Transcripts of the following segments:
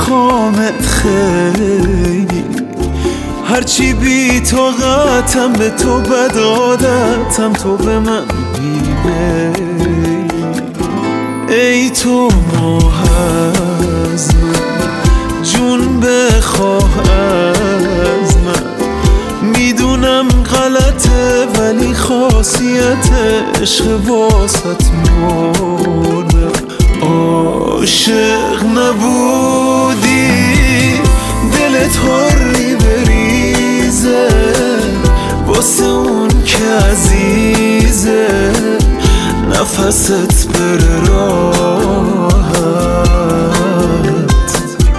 میخوامت خیلی، هرچی بی طاقتم به تو بد عادتم، تو به من بیمیلی. ای تو ماه از من، جون بخواه از من، میدونم غلطه ولی خاصیت عشق واسط مردم. عاشق نبودی دلت حری بریزه، واسه اون که عزیزه نفست بره راحت.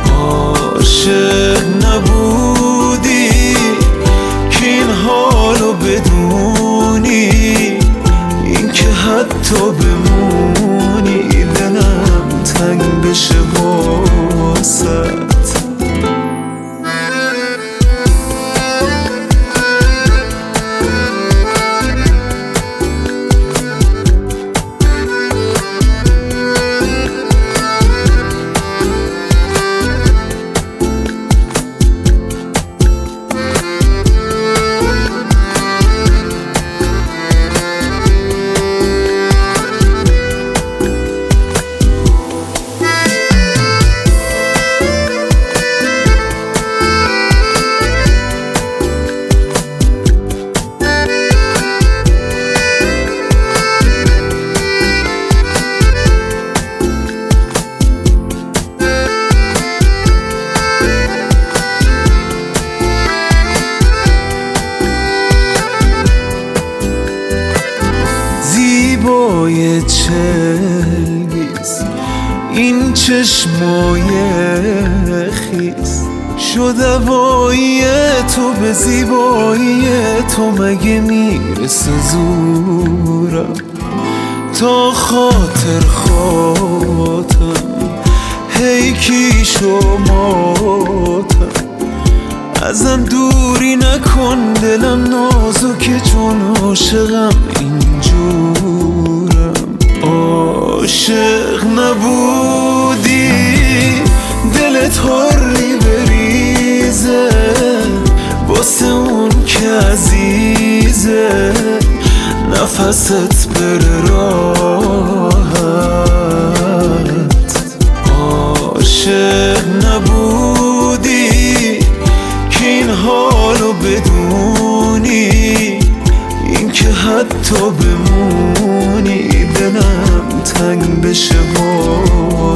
عاشق نبودی که این حالو بدونی، این که حتی بمونی دلم تنگ بشه واسط. زیبای چلگیز این چشمای خیز، شد هوایی تو به زیبایی تو، مگه میرسه زورم تا خاطر خاطم هی کی شماتم. ازم دوری نکن دلم نازکه چون عاشقم اینجورم. عاشق نبودی دلت حری بریزه، واسه اون که عزیزه نفست بره راحت. عاشق نبودی که این حالو بدونی، این که حتی بمونی دلم تنگ بشه